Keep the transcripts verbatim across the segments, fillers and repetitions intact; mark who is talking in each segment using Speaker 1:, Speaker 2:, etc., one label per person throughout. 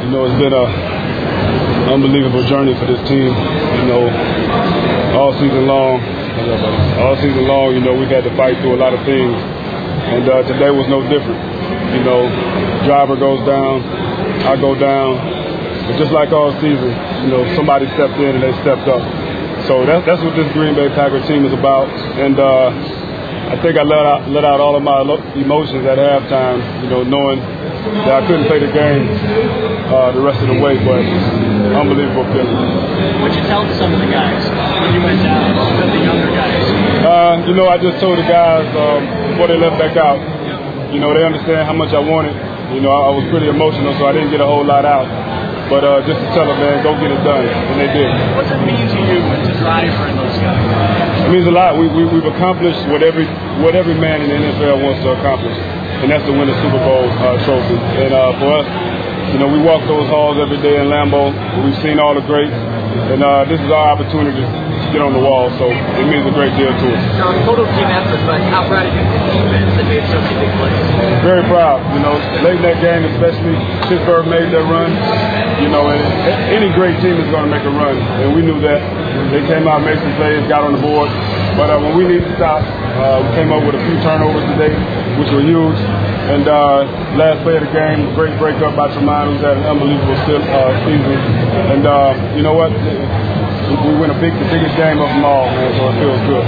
Speaker 1: You know, it's been an unbelievable journey for this team. You know, all season long, all season long, you know, we've had to fight through a lot of things. And uh, today was no different. You know, driver goes down, I go down. But just like all season, you know, somebody stepped in and they stepped up. So that's, that's what this Green Bay Packers team is about. And uh, I think I let out, let out all of my emotions at halftime, you know, knowing that I couldn't play the game uh, the rest of the way, but unbelievable feeling.
Speaker 2: What'd you tell some of the guys when you went down, the younger guys?
Speaker 1: Uh, you know, I just told the guys um, before they left back out, you know, they understand how much I wanted. You know, I, I was pretty emotional, so I didn't get a whole lot out. But uh, just to tell them, man, go get it done, and they did.
Speaker 2: What does it mean to you and to Driver and those guys?
Speaker 1: It means a lot. We, we, we've accomplished what every, what every man in the N F L wants to accomplish, and that's to win a Super Bowl uh, trophy. And uh, for us, you know, we walk those halls every day in Lambeau. We've seen all the greats, and uh, this is our opportunity to get on the wall, so it means a great deal to us.
Speaker 2: Now, total team effort, but how proud of you the defense that made so many big plays?
Speaker 1: Very proud. You know, late in that game especially, Pittsburgh made their run. You know, and any great team is going to make a run, and we knew that. They came out, made some plays, got on the board. But uh, when we needed to stop, uh, we came up with a few turnovers today, which were huge. And uh, last play of the game, great breakup by Tremont, who's had an unbelievable uh, season. And uh, you know what? We win a big, the biggest game of them all, man, so it feels good.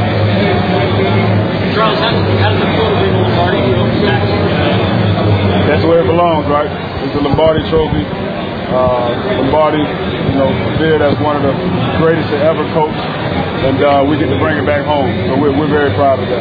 Speaker 2: Charles, how does the photo bring the Lombardi Trophy back?
Speaker 1: That's where it belongs, right? It's the Lombardi Trophy. Uh, Lombardi, you know, Beard as one of the greatest to ever coach, and uh, we get to bring it back home. So we're, we're very proud of that.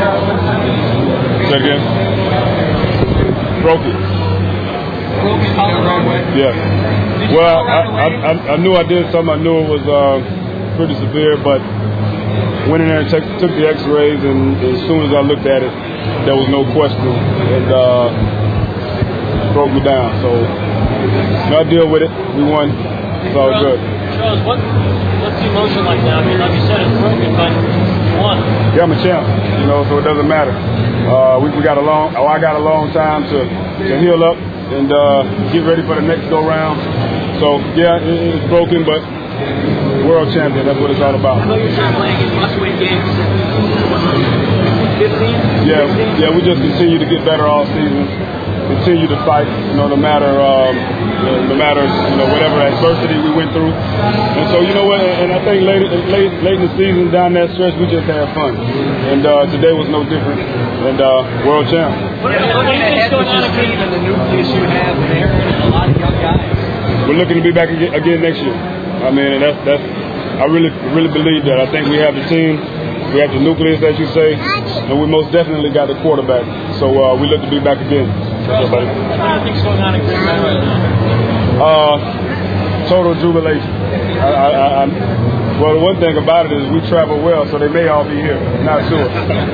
Speaker 1: Say again? Broke it.
Speaker 2: Broke it the wrong way?
Speaker 1: Yeah. Well, I, I, I, I knew I did something. I knew it was uh, pretty severe, but went in there and took, took the x-rays, and as soon as I looked at it, there was no question. And uh, broke me down. So no deal with it. We won. It's all
Speaker 2: Charles,
Speaker 1: good.
Speaker 2: Charles, what, what's the emotion like now? I mean, like you said, it's broken, but you won.
Speaker 1: Yeah, I'm a champ, you know, so it doesn't matter. Uh, we, we got a long, oh, I got a long time to, to heal up and uh, get ready for the next go round. So yeah, it, it's broken, but world champion. That's what it's all about.
Speaker 2: I know you're trying to play in must-win games. fifteen?
Speaker 1: Yeah, yeah. We just continue to get better all season. Continue to fight, you know, no matter, um, no matter, you know, whatever adversity we went through. And so, you know what? And I think late, late, late in the season, down that stretch, we just had fun. And uh, today was no different. And uh, world champ.
Speaker 2: What do you think's going on in the nucleus you have there and a lot of young guys?
Speaker 1: We're looking to be back again next year. I mean, and that's that's. I really, really believe that. I think we have the team. We have the nucleus, as you say, and we most definitely got the quarterback. So uh, we look to be back again.
Speaker 2: Charles, what do you think's going on in Green Bay right now?
Speaker 1: Uh, total jubilation. I, I, I, well, the one thing about it is we travel well, so they may all be here. Not sure.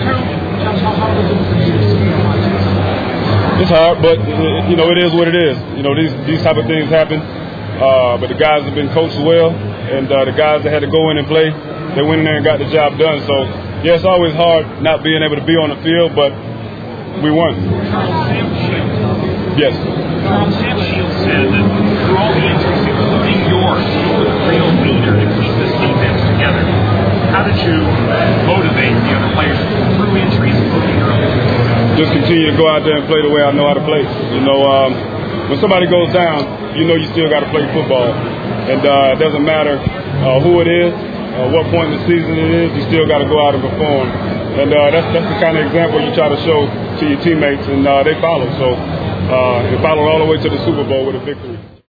Speaker 1: It's hard, but you know it is what it is. You know these these type of things happen. Uh, but the guys have been coached well, and uh, the guys that had to go in and play, they went in there and got the job done. So yeah, it's always hard not being able to be on the field, but we won. Yes.
Speaker 3: Charles, Sam Shields said that through all the injuries, including yours, you were the real leader to keep this defense together. How did you motivate the other players through injuries, including your own?
Speaker 1: Just continue to go out there and play the way I know how to play. You know, um, when somebody goes down, you know you still got to play football. And uh, it doesn't matter uh, who it is, uh, what point in the season it is, you still got to go out and perform. And uh, that's, that's the kind of example you try to show to your teammates, and uh, they follow. So uh, they followed all the way to the Super Bowl with a victory.